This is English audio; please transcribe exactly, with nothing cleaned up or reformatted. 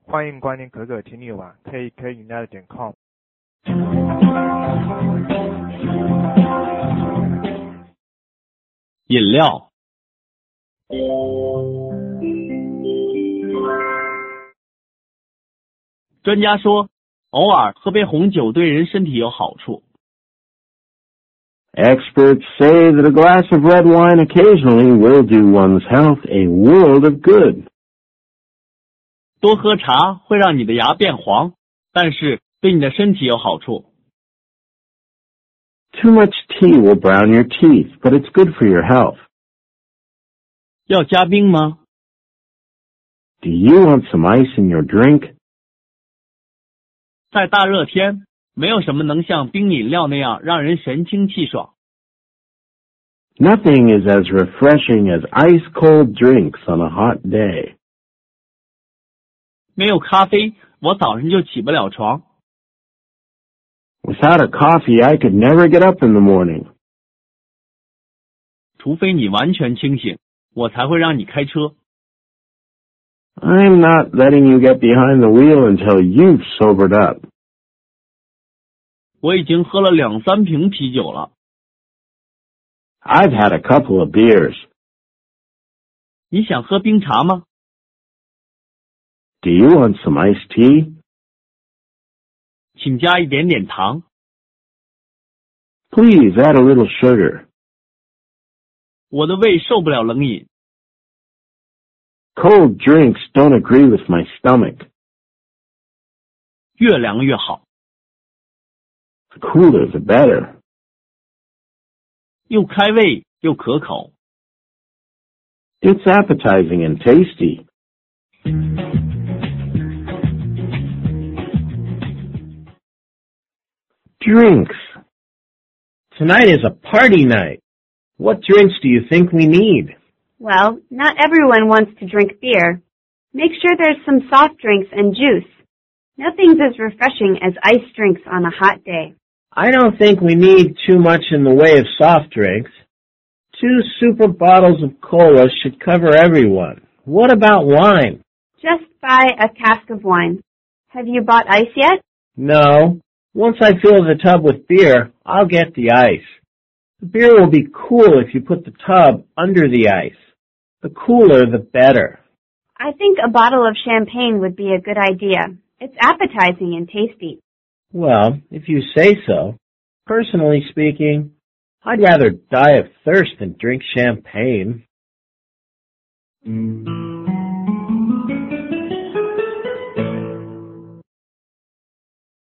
欢迎光临可可情侣网 K K 饮料点 com。 饮料。专家说，偶尔喝杯红酒对人身体有好处。 Experts say that a glass of red wine occasionally will do one's health a world of good. 多喝茶会让你的牙变黄，但是对你的身体有好处。 Too much tea will brown your teeth, but it's good for your health. 要加冰吗？ Do you want some ice in your drink? 在大热天，没有什么能像冰饮料那样让人神清气爽。 Nothing is as refreshing as ice-cold drinks on a hot day. 没有咖啡，我早上就起不了床。 Without a coffee, I could never get up in the morning. 除非你完全清醒，我才会让你开车。 I'm not letting you get behind the wheel until you've sobered up. 我已经喝了两三瓶啤酒了。 I've had a couple of beers. 你想喝冰茶吗？ Do you want some iced tea? 请加一点点糖。 Please add a little sugar. 我的胃受不了冷饮。 Cold drinks don't agree with my stomach. 越凉越好。 The cooler, the better. 又开胃又可口。 It's appetizing and tasty. Drinks. Tonight is a party night. What drinks do you think we need? Well, not everyone wants to drink beer. Make sure there's some soft drinks and juice. Nothing's as refreshing as iced drinks on a hot day. I don't think we need too much in the way of soft drinks. Two super bottles of cola should cover everyone. What about wine? Just buy a cask of wine. Have you bought ice yet? No. Once I fill the tub with beer, I'll get the ice. The beer will be cool if you put the tub under the ice. The cooler, the better. I think a bottle of champagne would be a good idea. It's appetizing and tasty. Well, if you say so. Personally speaking, I'd rather die of thirst than drink champagne. Mm.